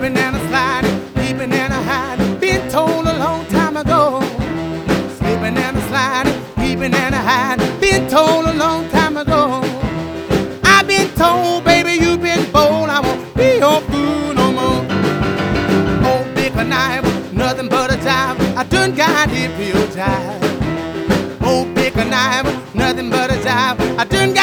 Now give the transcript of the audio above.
slipping and a sliding, peeping and a hiding. Been told a long time ago. Slipping and a sliding, peeping and a hiding. Been told a long time ago. I've been told, baby, you've been bold. I won't be your fool no more. Oh, big knife, nothing but a jive. I done got hip your jive. Oh, big knife, nothing but a jive. I done got